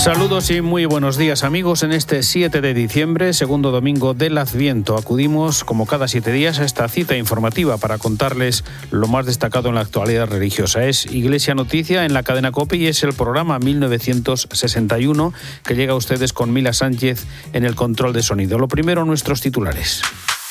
Saludos y muy buenos días, amigos. En este 7 de diciembre, segundo domingo del Adviento, acudimos como cada 7 días a esta cita informativa para contarles lo más destacado en la actualidad religiosa. Es Iglesia Noticia en la cadena COPE y es el programa 1961 que llega a ustedes con Mila Sánchez en el control de sonido. Lo primero, nuestros titulares.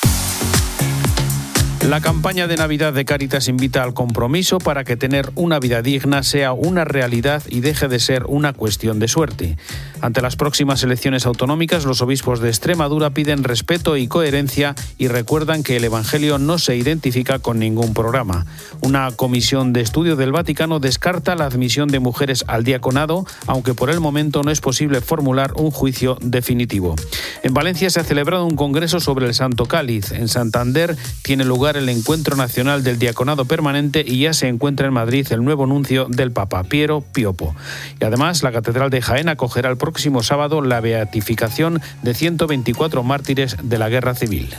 La campaña de Navidad de Cáritas invita al compromiso para que tener una vida digna sea una realidad y deje de ser una cuestión de suerte. Ante las próximas elecciones autonómicas, los obispos de Extremadura piden respeto y coherencia y recuerdan que el Evangelio no se identifica con ningún programa. Una comisión de estudio del Vaticano descarta la admisión de mujeres al diaconado, aunque por el momento no es posible formular un juicio definitivo. En Valencia se ha celebrado un congreso sobre el Santo Cáliz. En Santander tiene lugar el Encuentro Nacional del Diaconado Permanente y ya se encuentra en Madrid el nuevo nuncio del Papa, Piero Piopo. Y además, la Catedral de Jaén acogerá el próximo sábado la beatificación de 124 mártires de la Guerra Civil.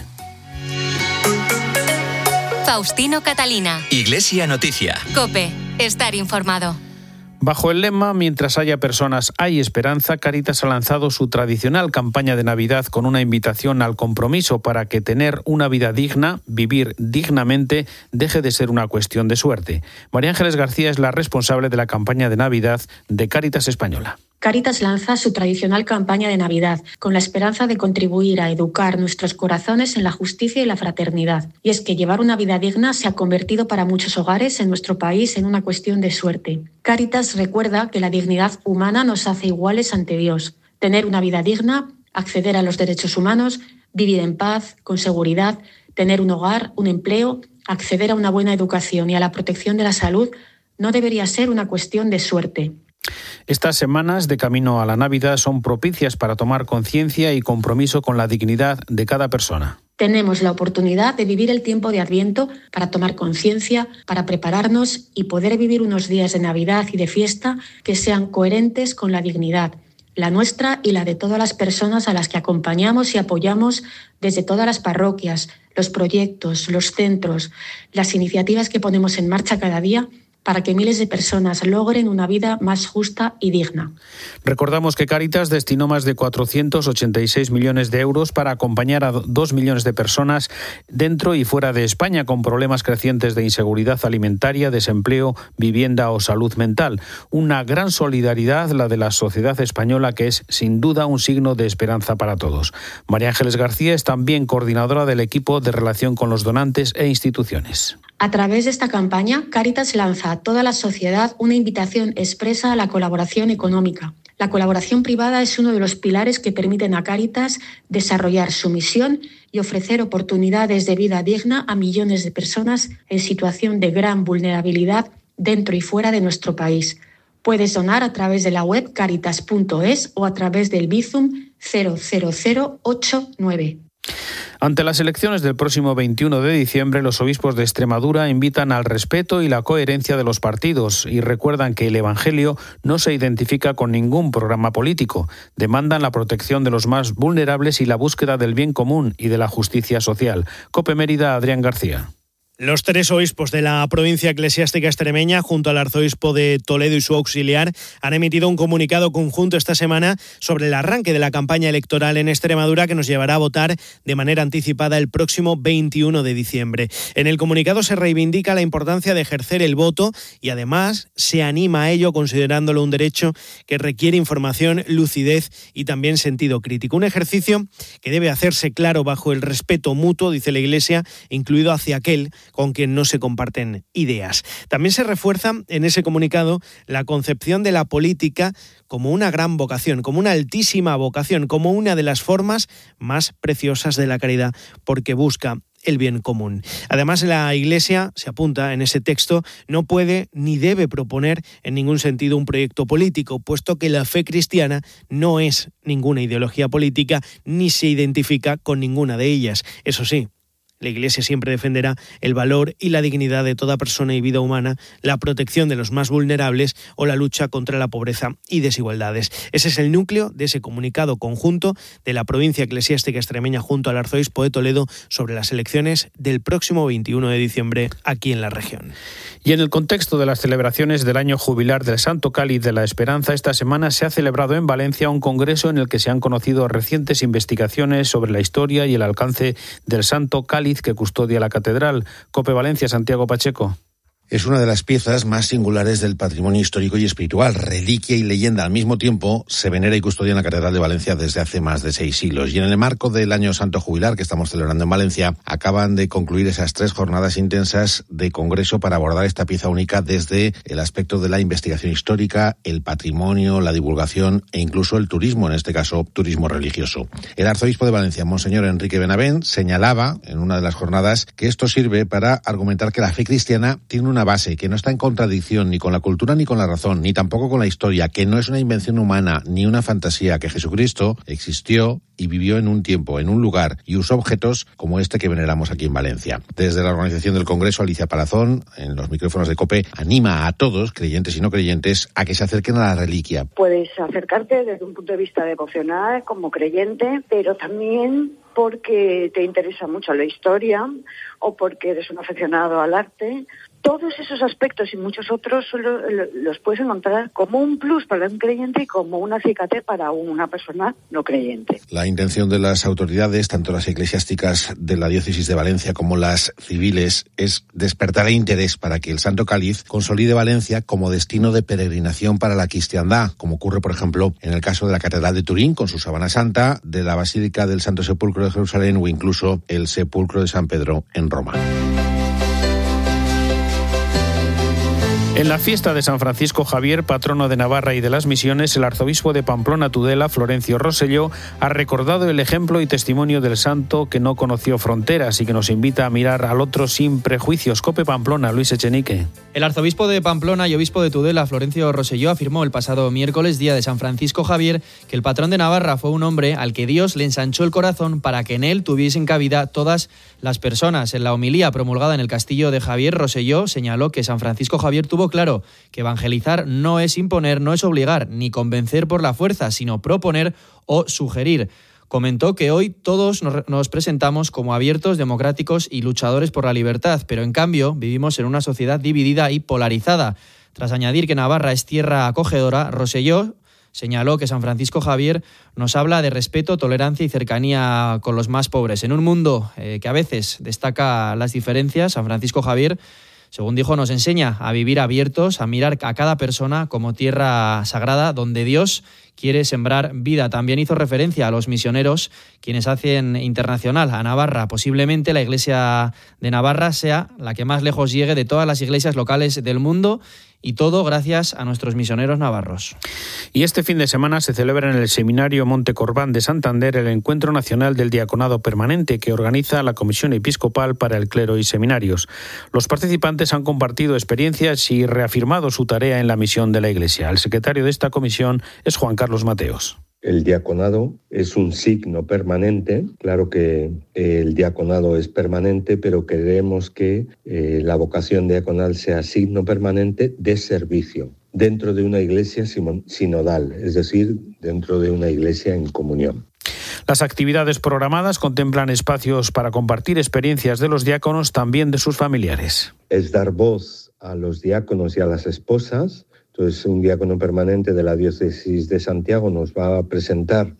Faustino Catalina. Iglesia Noticia. COPE. Estar informado. Bajo el lema «Mientras haya personas, hay esperanza», Cáritas ha lanzado su tradicional campaña de Navidad con una invitación al compromiso para que tener una vida digna, vivir dignamente, deje de ser una cuestión de suerte. María Ángeles García es la responsable de la campaña de Navidad de Cáritas Española. Cáritas lanza su tradicional campaña de Navidad con la esperanza de contribuir a educar nuestros corazones en la justicia y la fraternidad. Y es que llevar una vida digna se ha convertido para muchos hogares en nuestro país en una cuestión de suerte. Cáritas recuerda que la dignidad humana nos hace iguales ante Dios. Tener una vida digna, acceder a los derechos humanos, vivir en paz, con seguridad, tener un hogar, un empleo, acceder a una buena educación y a la protección de la salud no debería ser una cuestión de suerte. Estas semanas de camino a la Navidad son propicias para tomar conciencia y compromiso con la dignidad de cada persona. Tenemos la oportunidad de vivir el tiempo de Adviento para tomar conciencia, para prepararnos y poder vivir unos días de Navidad y de fiesta que sean coherentes con la dignidad, la nuestra y la de todas las personas a las que acompañamos y apoyamos desde todas las parroquias, los proyectos, los centros, las iniciativas que ponemos en marcha cada día para que miles de personas logren una vida más justa y digna. Recordamos que Cáritas destinó más de 486 millones de euros para acompañar a 2 millones de personas dentro y fuera de España con problemas crecientes de inseguridad alimentaria, desempleo, vivienda o salud mental. Una gran solidaridad la de la sociedad española que es sin duda un signo de esperanza para todos. María Ángeles García es también coordinadora del equipo de relación con los donantes e instituciones. A través de esta campaña, Cáritas lanza a toda la sociedad una invitación expresa a la colaboración económica. La colaboración privada es uno de los pilares que permiten a Cáritas desarrollar su misión y ofrecer oportunidades de vida digna a millones de personas en situación de gran vulnerabilidad dentro y fuera de nuestro país. Puedes donar a través de la web caritas.es o a través del Bizum 00089. Ante las elecciones del próximo 21 de diciembre, los obispos de Extremadura invitan al respeto y la coherencia de los partidos y recuerdan que el Evangelio no se identifica con ningún programa político. Demandan la protección de los más vulnerables y la búsqueda del bien común y de la justicia social. COPE Mérida, Adrián García. Los 3 obispos de la provincia eclesiástica extremeña, junto al arzobispo de Toledo y su auxiliar, han emitido un comunicado conjunto esta semana sobre el arranque de la campaña electoral en Extremadura que nos llevará a votar de manera anticipada el próximo 21 de diciembre. En el comunicado se reivindica la importancia de ejercer el voto y además se anima a ello considerándolo un derecho que requiere información, lucidez y también sentido crítico. Un ejercicio que debe hacerse claro bajo el respeto mutuo, dice la Iglesia, incluido hacia aquel con quien no se comparten ideas. También se refuerza en ese comunicado la concepción de la política como una gran vocación, como una altísima vocación, como una de las formas más preciosas de la caridad, porque busca el bien común. Además, la Iglesia, se apunta en ese texto, no puede ni debe proponer en ningún sentido un proyecto político, puesto que la fe cristiana no es ninguna ideología política ni se identifica con ninguna de ellas. Eso sí, La Iglesia siempre defenderá el valor y la dignidad de toda persona y vida humana, la protección de los más vulnerables o la lucha contra la pobreza y desigualdades. Ese es el núcleo de ese comunicado conjunto de la provincia eclesiástica extremeña junto al arzobispo de Toledo sobre las elecciones del próximo 21 de diciembre aquí en la región. Y en el contexto de las celebraciones del año jubilar del Santo Cáliz de la Esperanza, esta semana se ha celebrado en Valencia un congreso en el que se han conocido recientes investigaciones sobre la historia y el alcance del Santo Cáliz que custodia la catedral. COPE Valencia, Santiago Pacheco. Es una de las piezas más singulares del patrimonio histórico y espiritual. Reliquia y leyenda al mismo tiempo, se venera y custodia en la Catedral de Valencia desde hace más de 6 siglos. Y en el marco del Año Santo Jubilar que estamos celebrando en Valencia, acaban de concluir esas 3 jornadas intensas de congreso para abordar esta pieza única desde el aspecto de la investigación histórica, el patrimonio, la divulgación e incluso el turismo, en este caso turismo religioso. El arzobispo de Valencia, Monseñor Enrique Benavent, señalaba en una de las jornadas que esto sirve para argumentar que la fe cristiana tiene una base, que no está en contradicción ni con la cultura ni con la razón, ni tampoco con la historia, que no es una invención humana ni una fantasía, que Jesucristo existió y vivió en un tiempo, en un lugar, y usó objetos como este que veneramos aquí en Valencia. Desde la organización del Congreso, Alicia Palazón, en los micrófonos de COPE, anima a todos, creyentes y no creyentes, a que se acerquen a la reliquia. Puedes acercarte desde un punto de vista devocional, como creyente, pero también porque te interesa mucho la historia o porque eres un aficionado al arte. Todos esos aspectos y muchos otros los puedes encontrar como un plus para un creyente y como un acicate para una persona no creyente. La intención de las autoridades, tanto las eclesiásticas de la diócesis de Valencia como las civiles, es despertar el interés para que el Santo Cáliz consolide Valencia como destino de peregrinación para la cristiandad, como ocurre, por ejemplo, en el caso de la Catedral de Turín con su Sábana Santa, de la Basílica del Santo Sepulcro de Jerusalén o incluso el Sepulcro de San Pedro en Roma. En la fiesta de San Francisco Javier, patrono de Navarra y de las Misiones, el arzobispo de Pamplona Tudela, Florencio Rosselló, ha recordado el ejemplo y testimonio del santo que no conoció fronteras y que nos invita a mirar al otro sin prejuicios. COPE Pamplona, Luis Echenique. El arzobispo de Pamplona y obispo de Tudela, Florencio Rosselló, afirmó el pasado miércoles, día de San Francisco Javier, que el patrón de Navarra fue un hombre al que Dios le ensanchó el corazón para que en él tuviesen cabida todas las personas. En la homilía promulgada en el Castillo de Javier, Rosselló señaló que San Francisco Javier tuvo claro que evangelizar no es imponer, no es obligar, ni convencer por la fuerza, sino proponer o sugerir. Comentó que hoy todos nos presentamos como abiertos, democráticos y luchadores por la libertad, pero en cambio vivimos en una sociedad dividida y polarizada. Tras añadir que Navarra es tierra acogedora, Rosselló señaló que San Francisco Javier nos habla de respeto, tolerancia y cercanía con los más pobres. En un mundo que a veces destaca las diferencias, San Francisco Javier, según dijo, nos enseña a vivir abiertos, a mirar a cada persona como tierra sagrada donde Dios quiere sembrar vida. También hizo referencia a los misioneros, quienes hacen internacional a Navarra. Posiblemente la Iglesia de Navarra sea la que más lejos llegue de todas las iglesias locales del mundo, y todo gracias a nuestros misioneros navarros. Y este fin de semana se celebra en el Seminario Monte Corbán de Santander el Encuentro Nacional del Diaconado Permanente que organiza la Comisión Episcopal para el Clero y Seminarios. Los participantes han compartido experiencias y reafirmado su tarea en la misión de la Iglesia. El secretario de esta comisión es Juan Carlos Mateos. El diaconado es un signo permanente. Claro que el diaconado es permanente, pero queremos que la vocación diaconal sea signo permanente de servicio dentro de una iglesia sinodal, es decir, dentro de una iglesia en comunión. Las actividades programadas contemplan espacios para compartir experiencias de los diáconos, también de sus familiares. Es dar voz a los diáconos y a las esposas. Entonces, un diácono permanente de la diócesis de Santiago nos va a presentar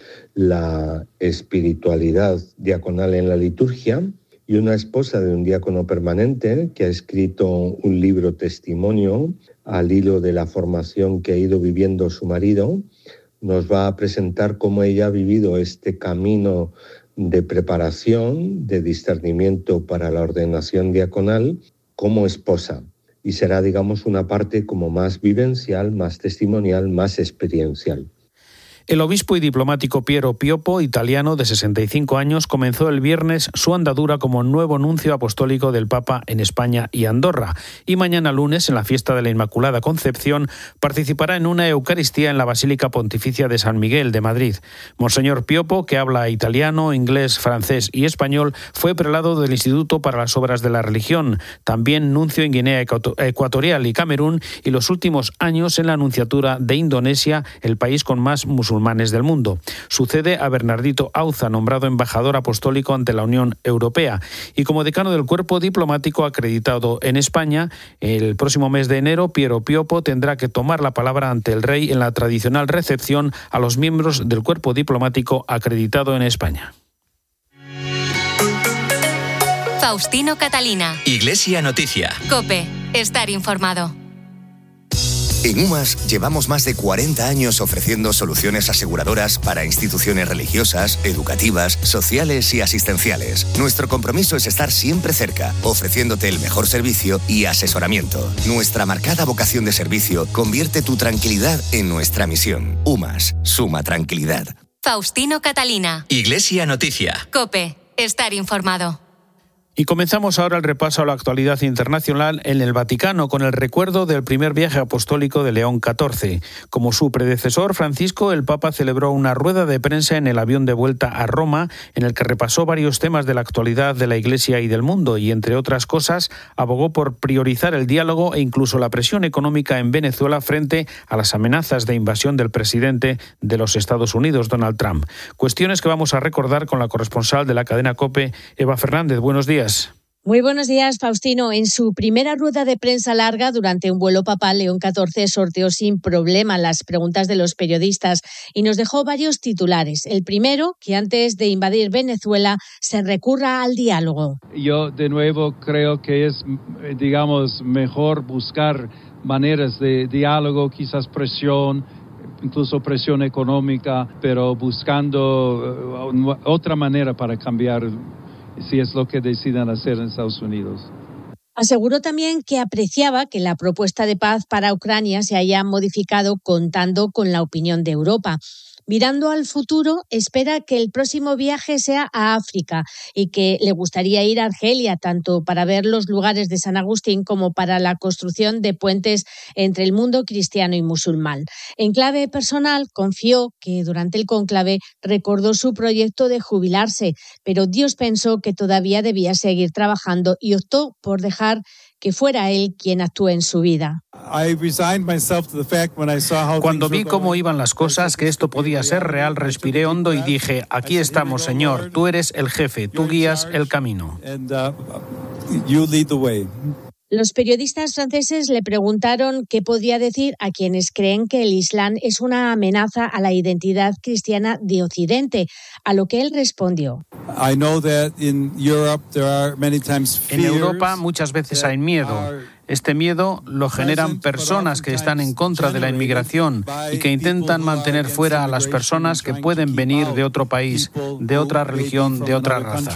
la espiritualidad diaconal en la liturgia, y una esposa de un diácono permanente que ha escrito un libro testimonio al hilo de la formación que ha ido viviendo su marido, nos va a presentar cómo ella ha vivido este camino de preparación, de discernimiento para la ordenación diaconal como esposa. Y será, digamos, una parte como más vivencial, más testimonial, más experiencial. El obispo y diplomático Piero Piopo, italiano de 65 años, comenzó el viernes su andadura como nuevo nuncio apostólico del Papa en España y Andorra. Y mañana lunes, en la fiesta de la Inmaculada Concepción, participará en una Eucaristía en la Basílica Pontificia de San Miguel de Madrid. Monseñor Piopo, que habla italiano, inglés, francés y español, fue prelado del Instituto para las Obras de la Religión, también nuncio en Guinea Ecuatorial y Camerún, y los últimos años en la nunciatura de Indonesia, el país con más musulmanes del mundo. Sucede a Bernardito Auza, nombrado embajador apostólico ante la Unión Europea. Y como decano del cuerpo diplomático acreditado en España, el próximo mes de enero, Piero Piopo tendrá que tomar la palabra ante el rey en la tradicional recepción a los miembros del cuerpo diplomático acreditado en España. Faustino Catalina. Iglesia Noticia. COPE. Estar informado. En UMAS llevamos más de 40 años ofreciendo soluciones aseguradoras para instituciones religiosas, educativas, sociales y asistenciales. Nuestro compromiso es estar siempre cerca, ofreciéndote el mejor servicio y asesoramiento. Nuestra marcada vocación de servicio convierte tu tranquilidad en nuestra misión. UMAS, suma tranquilidad. Faustino Catalina. Iglesia Noticia. COPE. Estar informado. Y comenzamos ahora el repaso a la actualidad internacional en el Vaticano con el recuerdo del primer viaje apostólico de León XIV. Como su predecesor Francisco, el Papa celebró una rueda de prensa en el avión de vuelta a Roma en el que repasó varios temas de la actualidad de la Iglesia y del mundo y, entre otras cosas, abogó por priorizar el diálogo e incluso la presión económica en Venezuela frente a las amenazas de invasión del presidente de los Estados Unidos, Donald Trump. Cuestiones que vamos a recordar con la corresponsal de la cadena COPE, Eva Fernández. Buenos días. Muy buenos días, Faustino. En su primera rueda de prensa larga durante un vuelo papal, León XIV sorteó sin problema las preguntas de los periodistas y nos dejó varios titulares. El primero, que antes de invadir Venezuela se recurra al diálogo. Yo, de nuevo, creo que es, mejor buscar maneras de diálogo, quizás presión, incluso presión económica, pero buscando otra manera para cambiar si es lo que decidan hacer en Estados Unidos. Aseguró también que apreciaba que la propuesta de paz para Ucrania se haya modificado contando con la opinión de Europa. Mirando al futuro, espera que el próximo viaje sea a África y que le gustaría ir a Argelia, tanto para ver los lugares de San Agustín como para la construcción de puentes entre el mundo cristiano y musulmán. En clave personal, confió que durante el cónclave recordó su proyecto de jubilarse, pero Dios pensó que todavía debía seguir trabajando y optó por dejar que fuera él quien actúe en su vida. Cuando vi cómo iban las cosas, que esto podía ser real, respiré hondo y dije, aquí estamos, Señor, tú eres el jefe, tú guías el camino. Los periodistas franceses le preguntaron qué podía decir a quienes creen que el Islam es una amenaza a la identidad cristiana de Occidente, a lo que él respondió. En Europa muchas veces hay miedo. Este miedo lo generan personas que están en contra de la inmigración y que intentan mantener fuera a las personas que pueden venir de otro país, de otra religión, de otra raza.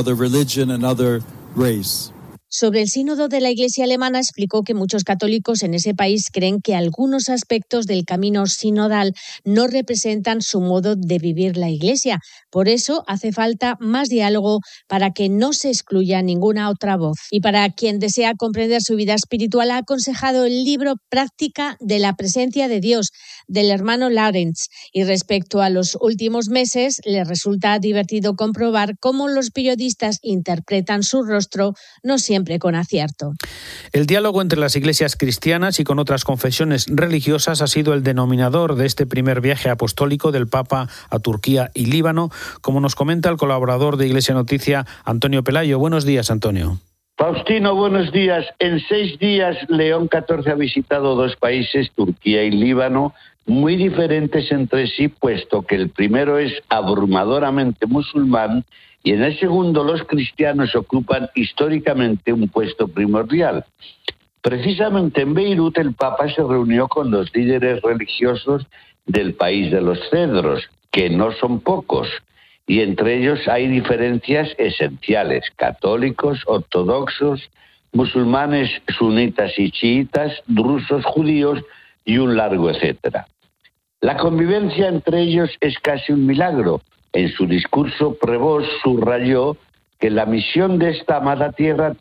Sobre el sínodo de la Iglesia alemana explicó que muchos católicos en ese país creen que algunos aspectos del camino sinodal no representan su modo de vivir la Iglesia. Por eso hace falta más diálogo para que no se excluya ninguna otra voz. Y para quien desea comprender su vida espiritual, ha aconsejado el libro Práctica de la Presencia de Dios, del hermano Lawrence. Y respecto a los últimos meses, le resulta divertido comprobar cómo los periodistas interpretan su rostro, no siempre con acierto. El diálogo entre las iglesias cristianas y con otras confesiones religiosas ha sido el denominador de este primer viaje apostólico del Papa a Turquía y Líbano, como nos comenta el colaborador de Iglesia Noticia, Antonio Pelayo. Buenos días, Antonio. Faustino, buenos días. En 6 días, León XIV ha visitado 2 países, Turquía y Líbano, muy diferentes entre sí, puesto que el primero es abrumadoramente musulmán y en el segundo los cristianos ocupan históricamente un puesto primordial. Precisamente en Beirut el Papa se reunió con los líderes religiosos del país de los cedros, que no son pocos, y entre ellos hay diferencias esenciales: católicos, ortodoxos, musulmanes sunitas y chiitas, drusos, judíos y un largo etcétera. La convivencia entre ellos es casi un milagro. En su discurso, Prevost subrayó que la misión de esta amada tierra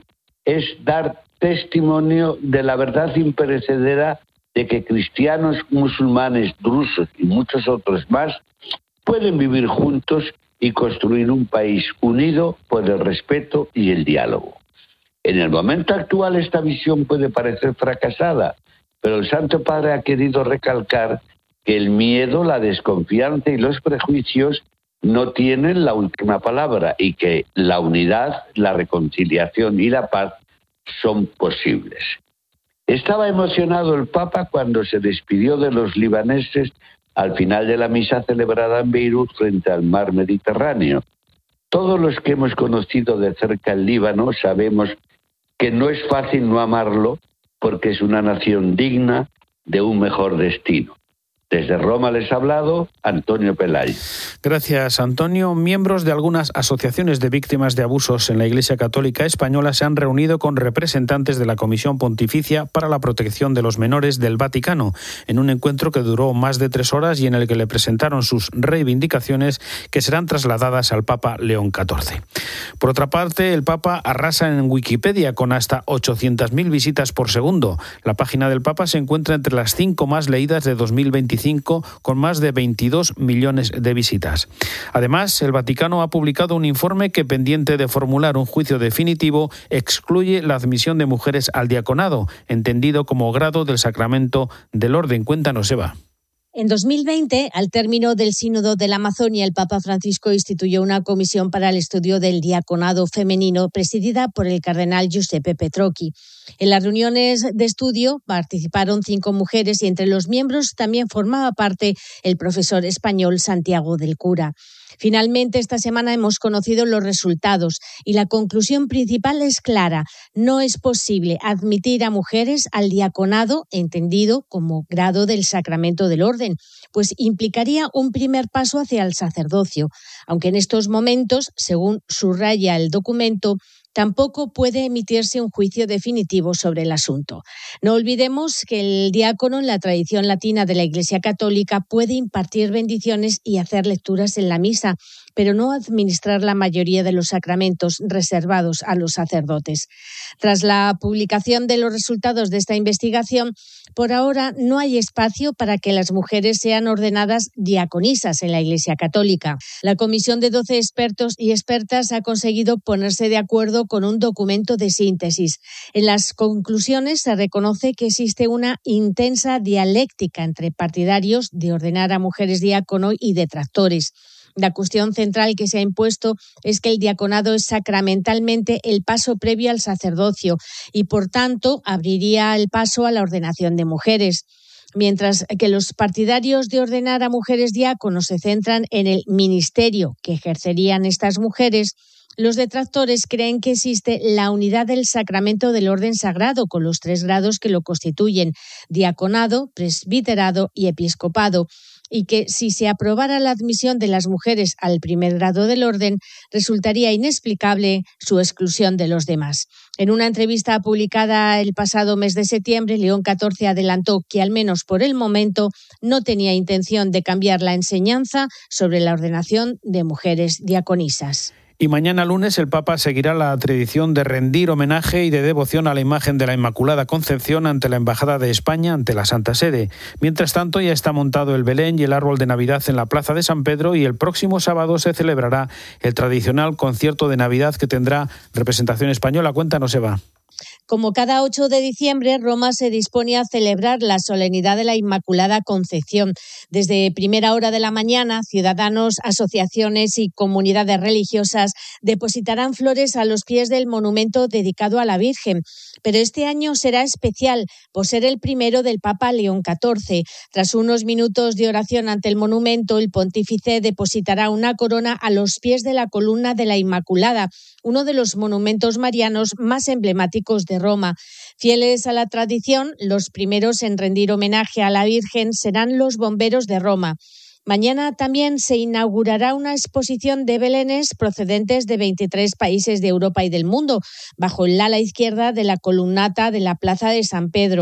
es dar testimonio de la verdad imperecedera de que cristianos, musulmanes, drusos y muchos otros más pueden vivir juntos y construir un país unido por el respeto y el diálogo. En el momento actual esta visión puede parecer fracasada, pero el Santo Padre ha querido recalcar que el miedo, la desconfianza y los prejuicios no tienen la última palabra y que la unidad, la reconciliación y la paz son posibles. Estaba emocionado el Papa cuando se despidió de los libaneses al final de la misa celebrada en Beirut frente al mar Mediterráneo. Todos los que hemos conocido de cerca el Líbano sabemos que no es fácil no amarlo porque es una nación digna de un mejor destino. Desde Roma les ha hablado Antonio Pelayo. Gracias, Antonio. Miembros de algunas asociaciones de víctimas de abusos en la Iglesia Católica Española se han reunido con representantes de la Comisión Pontificia para la Protección de los Menores del Vaticano, en un encuentro que duró más de 3 horas y en el que le presentaron sus reivindicaciones que serán trasladadas al Papa León XIV. Por otra parte, el Papa arrasa en Wikipedia con hasta 800.000 visitas por segundo. La página del Papa se encuentra entre las 5 más leídas de 2025, con más de 22 millones de visitas. Además, el Vaticano ha publicado un informe que, pendiente de formular un juicio definitivo, excluye la admisión de mujeres al diaconado, entendido como grado del sacramento del orden. Cuéntanos, Eva. En 2020, al término del Sínodo de la Amazonia, el Papa Francisco instituyó una comisión para el estudio del diaconado femenino presidida por el cardenal Giuseppe Petrocchi. En las reuniones de estudio participaron 5 mujeres y entre los miembros también formaba parte el profesor español Santiago del Cura. Finalmente, esta semana hemos conocido los resultados y la conclusión principal es clara. No es posible admitir a mujeres al diaconado, entendido como grado del sacramento del orden, pues implicaría un primer paso hacia el sacerdocio, aunque en estos momentos, según subraya el documento, tampoco puede emitirse un juicio definitivo sobre el asunto. No olvidemos que el diácono, en la tradición latina de la Iglesia Católica, puede impartir bendiciones y hacer lecturas en la misa, pero no administrar la mayoría de los sacramentos reservados a los sacerdotes. Tras la publicación de los resultados de esta investigación, por ahora no hay espacio para que las mujeres sean ordenadas diaconisas en la Iglesia Católica. La comisión de 12 expertos y expertas ha conseguido ponerse de acuerdo con un documento de síntesis. En las conclusiones se reconoce que existe una intensa dialéctica entre partidarios de ordenar a mujeres diácono y detractores. La cuestión central que se ha impuesto es que el diaconado es sacramentalmente el paso previo al sacerdocio y, por tanto, abriría el paso a la ordenación de mujeres. Mientras que los partidarios de ordenar a mujeres diáconos se centran en el ministerio que ejercerían estas mujeres, los detractores creen que existe la unidad del sacramento del orden sagrado con los 3 grados que lo constituyen: diaconado, presbiterado y episcopado, y que si se aprobara la admisión de las mujeres al primer grado del orden, resultaría inexplicable su exclusión de los demás. En una entrevista publicada el pasado mes de septiembre, León XIV adelantó que, al menos por el momento, no tenía intención de cambiar la enseñanza sobre la ordenación de mujeres diaconisas. Y mañana lunes el Papa seguirá la tradición de rendir homenaje y de devoción a la imagen de la Inmaculada Concepción ante la Embajada de España ante la Santa Sede. Mientras tanto, ya está montado el Belén y el árbol de Navidad en la Plaza de San Pedro y el próximo sábado se celebrará el tradicional concierto de Navidad que tendrá representación española. Cuéntanos, Eva. Como cada 8 de diciembre, Roma se dispone a celebrar la solemnidad de la Inmaculada Concepción. Desde primera hora de la mañana, ciudadanos, asociaciones y comunidades religiosas depositarán flores a los pies del monumento dedicado a la Virgen. Pero este año será especial por ser el primero del Papa León XIV. Tras unos minutos de oración ante el monumento, el pontífice depositará una corona a los pies de la columna de la Inmaculada, uno de los monumentos marianos más emblemáticos de Roma. Fieles a la tradición, los primeros en rendir homenaje a la Virgen serán los bomberos de Roma. Mañana también se inaugurará una exposición de belenes procedentes de 23 países de Europa y del mundo, bajo el ala izquierda de la columnata de la Plaza de San Pedro.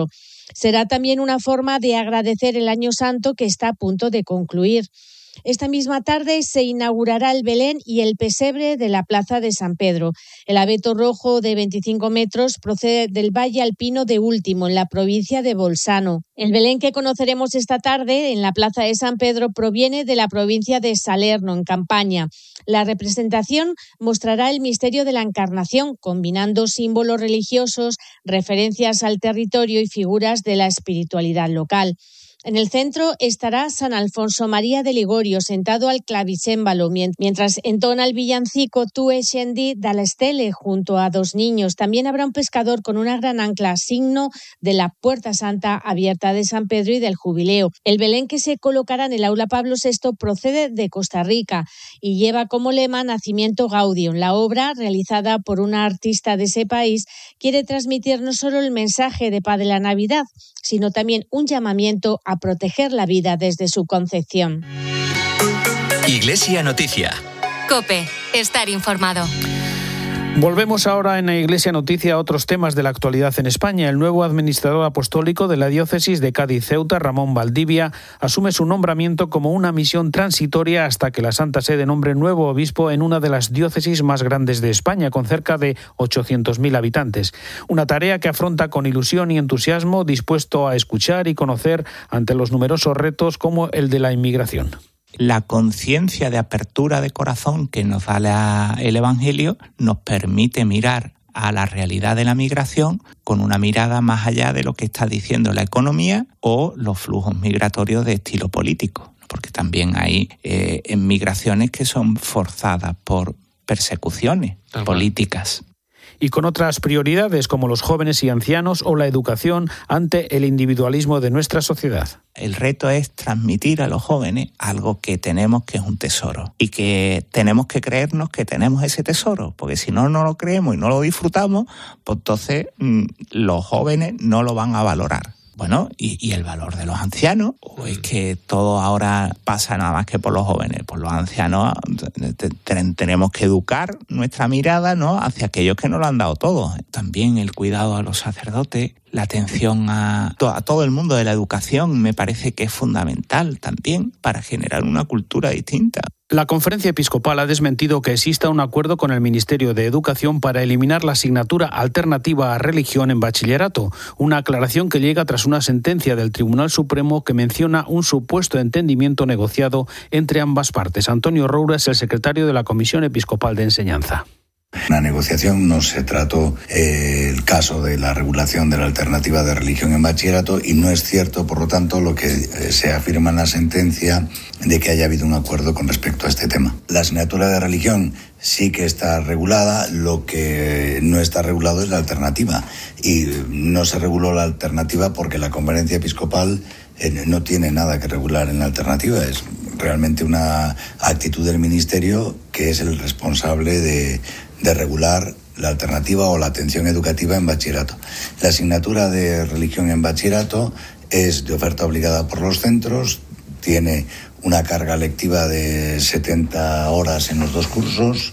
Será también una forma de agradecer el Año Santo que está a punto de concluir. Esta misma tarde se inaugurará el Belén y el pesebre de la Plaza de San Pedro. El abeto rojo de 25 metros procede del Valle Alpino de Último, en la provincia de Bolzano. El Belén que conoceremos esta tarde en la Plaza de San Pedro proviene de la provincia de Salerno, en Campania. La representación mostrará el misterio de la Encarnación, combinando símbolos religiosos, referencias al territorio y figuras de la espiritualidad local. En el centro estará San Alfonso María de Ligorio, sentado al clavicémbalo, mientras entona el villancico Tu Scendi dalla Stelle junto a dos niños. También habrá un pescador con una gran ancla, signo de la Puerta Santa abierta de San Pedro y del Jubileo. El Belén que se colocará en el Aula Pablo VI procede de Costa Rica y lleva como lema Nacimiento Gaudium. La obra, realizada por una artista de ese país, quiere transmitir no solo el mensaje de paz de la Navidad, sino también un llamamiento a proteger la vida desde su concepción. Iglesia Noticia. COPE. Estar informado. Volvemos ahora en la Iglesia Noticia a otros temas de la actualidad en España. El nuevo administrador apostólico de la diócesis de Cádiz-Ceuta, Ramón Valdivia, asume su nombramiento como una misión transitoria hasta que la Santa Sede nombre nuevo obispo en una de las diócesis más grandes de España, con cerca de 800.000 habitantes. Una tarea que afronta con ilusión y entusiasmo, dispuesto a escuchar y conocer ante los numerosos retos como el de la inmigración. La conciencia de apertura de corazón que nos da el Evangelio nos permite mirar a la realidad de la migración con una mirada más allá de lo que está diciendo la economía o los flujos migratorios de estilo político, porque también hay migraciones que son forzadas por persecuciones políticas. Y con otras prioridades como los jóvenes y ancianos o la educación ante el individualismo de nuestra sociedad. El reto es transmitir a los jóvenes algo que tenemos, que es un tesoro, y que tenemos que creernos que tenemos ese tesoro, porque si no lo creemos y no lo disfrutamos, pues entonces los jóvenes no lo van a valorar. Bueno, ¿y el valor de los ancianos? ¿O es que todo ahora pasa nada más que por los jóvenes? Por los ancianos tenemos que educar nuestra mirada, ¿no?, hacia aquellos que nos lo han dado todo. También el cuidado a los sacerdotes, la atención a todo el mundo de la educación me parece que es fundamental también para generar una cultura distinta. La Conferencia Episcopal ha desmentido que exista un acuerdo con el Ministerio de Educación para eliminar la asignatura alternativa a religión en bachillerato, una aclaración que llega tras una sentencia del Tribunal Supremo que menciona un supuesto entendimiento negociado entre ambas partes. Antonio Roura es el secretario de la Comisión Episcopal de Enseñanza. La negociación no se trató el caso de la regulación de la alternativa de religión en bachillerato y no es cierto, por lo tanto, lo que se afirma en la sentencia de que haya habido un acuerdo con respecto a este tema. La asignatura de religión sí que está regulada, lo que no está regulado es la alternativa y no se reguló la alternativa porque la Conferencia Episcopal no tiene nada que regular en la alternativa, es realmente una actitud del Ministerio que es el responsable de regular la alternativa o la atención educativa en bachillerato. La asignatura de religión en bachillerato es de oferta obligada por los centros, tiene una carga lectiva de 70 horas en los dos cursos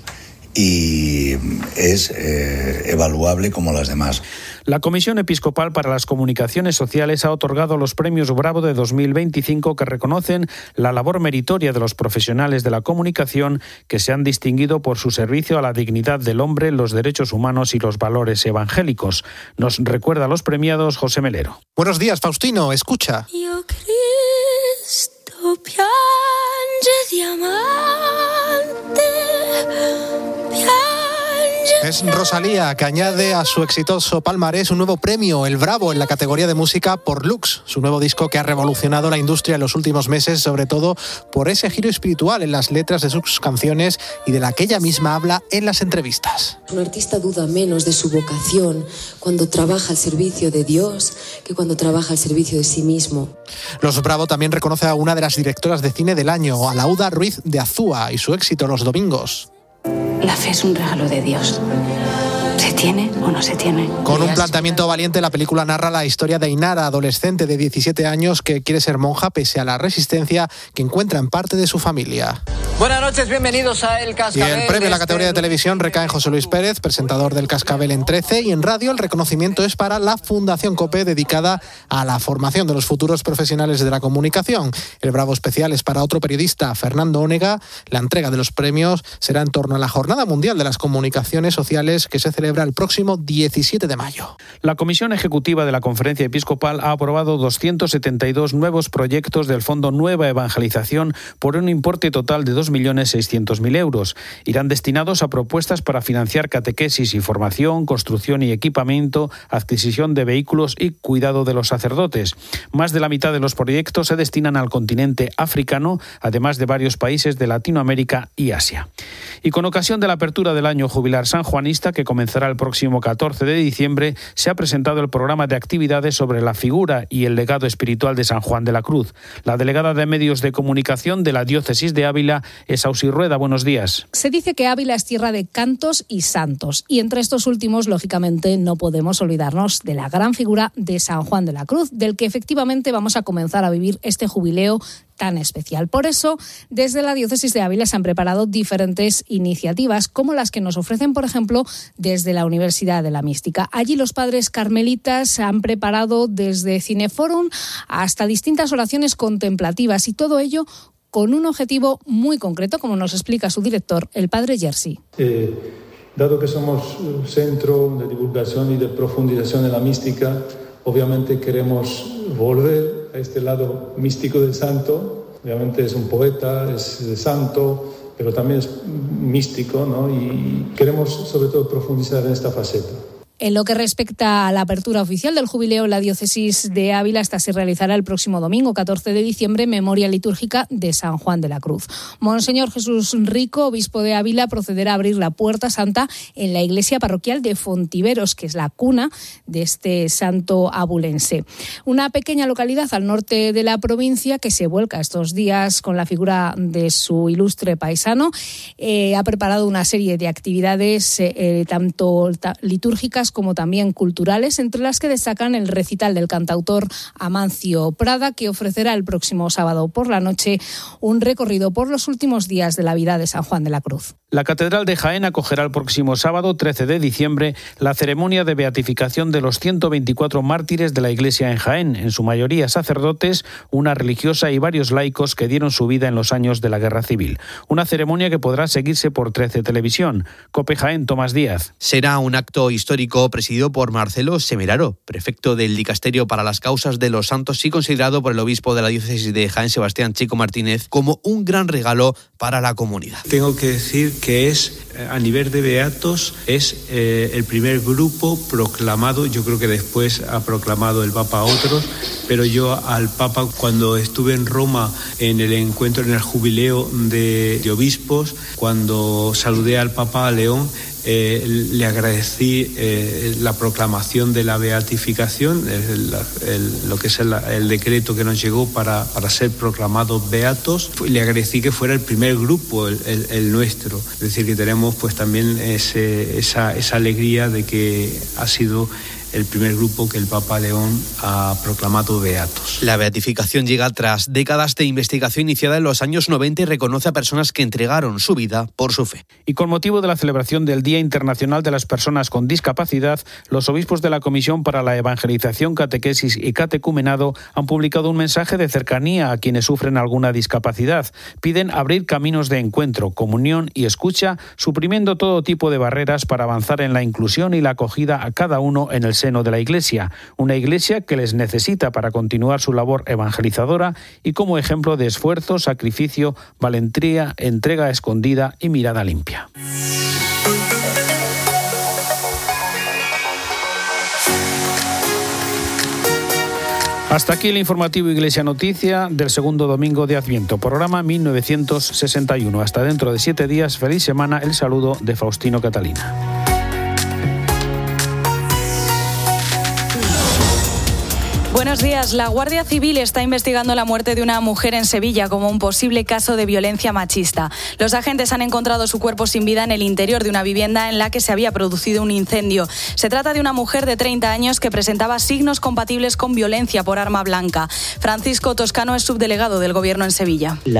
y es evaluable como las demás. La Comisión Episcopal para las Comunicaciones Sociales ha otorgado los premios Bravo de 2025 que reconocen la labor meritoria de los profesionales de la comunicación que se han distinguido por su servicio a la dignidad del hombre, los derechos humanos y los valores evangélicos. Nos recuerda a los premiados José Melero. Buenos días, Faustino. Escucha. Io Cristo piange diamante, Es Rosalía, que añade a su exitoso palmarés un nuevo premio, el Bravo, en la categoría de música por Lux, su nuevo disco que ha revolucionado la industria en los últimos meses, sobre todo por ese giro espiritual en las letras de sus canciones y de la que ella misma habla en las entrevistas. Un artista duda menos de su vocación cuando trabaja al servicio de Dios que cuando trabaja al servicio de sí mismo. Los Bravo también reconoce a una de las directoras de cine del año, a Lauda Ruiz de Azúa, y su éxito Los Domingos. La fe es un regalo de Dios. ¿Se tiene o no se tiene? Con un planteamiento valiente, la película narra la historia de Ainara, adolescente de 17 años que quiere ser monja pese a la resistencia que encuentra en parte de su familia. Buenas noches, bienvenidos a El Cascabel. Y el premio a la categoría de televisión recae en José Luis Pérez, presentador del Cascabel en 13, y en radio el reconocimiento es para la Fundación COPE, dedicada a la formación de los futuros profesionales de la comunicación. El bravo especial es para otro periodista, Fernando Ónega. La entrega de los premios será en torno a la Jornada Mundial de las Comunicaciones Sociales, que se celebra el próximo 17 de mayo. La Comisión Ejecutiva de la Conferencia Episcopal ha aprobado 272 nuevos proyectos del Fondo Nueva Evangelización por un importe total de 2.600.000 euros. Irán destinados a propuestas para financiar catequesis y formación, construcción y equipamiento, adquisición de vehículos y cuidado de los sacerdotes. Más de la mitad de los proyectos se destinan al continente africano, además de varios países de Latinoamérica y Asia. Y con ocasión de la apertura del año jubilar sanjuanista, que comenzará el próximo 14 de diciembre, se ha presentado el programa de actividades sobre la figura y el legado espiritual de San Juan de la Cruz. La delegada de Medios de Comunicación de la Diócesis de Ávila es Ausi Rueda. Buenos días. Se dice que Ávila es tierra de cantos y santos, y entre estos últimos, lógicamente, no podemos olvidarnos de la gran figura de San Juan de la Cruz, del que efectivamente vamos a comenzar a vivir este jubileo tan especial. Por eso, desde la Diócesis de Ávila se han preparado diferentes iniciativas, como las que nos ofrecen, por ejemplo, desde la Universidad de la Mística. Allí los padres carmelitas han preparado desde Cineforum hasta distintas oraciones contemplativas, y todo ello con un objetivo muy concreto, como nos explica su director, el padre Jerzy. Dado que somos un centro de divulgación y de profundización de la mística, obviamente queremos volver a este lado místico del santo. Obviamente es un poeta, es santo, pero también es místico, ¿no? Y queremos sobre todo profundizar en esta faceta. En lo que respecta a la apertura oficial del jubileo en la Diócesis de Ávila, esta se realizará el próximo domingo, 14 de diciembre, memoria litúrgica de San Juan de la Cruz. Monseñor Jesús Rico, obispo de Ávila, procederá a abrir la Puerta Santa en la iglesia parroquial de Fontiveros, que es la cuna de este santo abulense. Una pequeña localidad al norte de la provincia que se vuelca estos días con la figura de su ilustre paisano. Ha preparado una serie de actividades tanto litúrgicas como también culturales, entre las que destacan el recital del cantautor Amancio Prada, que ofrecerá el próximo sábado por la noche un recorrido por los últimos días de la vida de San Juan de la Cruz. La Catedral de Jaén acogerá el próximo sábado, 13 de diciembre, la ceremonia de beatificación de los 124 mártires de la Iglesia en Jaén, en su mayoría sacerdotes, una religiosa y varios laicos que dieron su vida en los años de la Guerra Civil. Una ceremonia que podrá seguirse por 13 Televisión. COPE Jaén, Tomás Díaz. Será un acto histórico presidido por Marcelo Semeraro, prefecto del Dicasterio para las Causas de los Santos y considerado por el obispo de la Diócesis de Jaén, Sebastián Chico Martínez, como un gran regalo para la comunidad. Tengo que decir que a nivel de beatos, es el primer grupo proclamado. Yo creo que después ha proclamado el Papa a otros, pero yo al Papa, cuando estuve en Roma en el encuentro, en el jubileo de obispos, cuando saludé al Papa León, le agradecí la proclamación de la beatificación, lo que es el decreto que nos llegó para ser proclamados beatos. Le agradecí que fuera el primer grupo, el nuestro. Es decir, que tenemos pues también esa alegría de que ha sido el primer grupo que el Papa León ha proclamado beatos. La beatificación llega tras décadas de investigación iniciada en los años 90 y reconoce a personas que entregaron su vida por su fe. Y con motivo de la celebración del Día Internacional de las Personas con Discapacidad, los obispos de la Comisión para la Evangelización, Catequesis y Catecumenado han publicado un mensaje de cercanía a quienes sufren alguna discapacidad. Piden abrir caminos de encuentro, comunión y escucha, suprimiendo todo tipo de barreras para avanzar en la inclusión y la acogida a cada uno en el seno de la Iglesia, una Iglesia que les necesita para continuar su labor evangelizadora y como ejemplo de esfuerzo, sacrificio, valentía, entrega escondida y mirada limpia. Hasta aquí el informativo Iglesia Noticia del segundo domingo de Adviento, programa 1961. Hasta dentro de 7 días, feliz semana, el saludo de Faustino Catalina. Buenos días. La Guardia Civil está investigando la muerte de una mujer en Sevilla como un posible caso de violencia machista. Los agentes han encontrado su cuerpo sin vida en el interior de una vivienda en la que se había producido un incendio. Se trata de una mujer de 30 años que presentaba signos compatibles con violencia por arma blanca. Francisco Toscano es subdelegado del Gobierno en Sevilla. La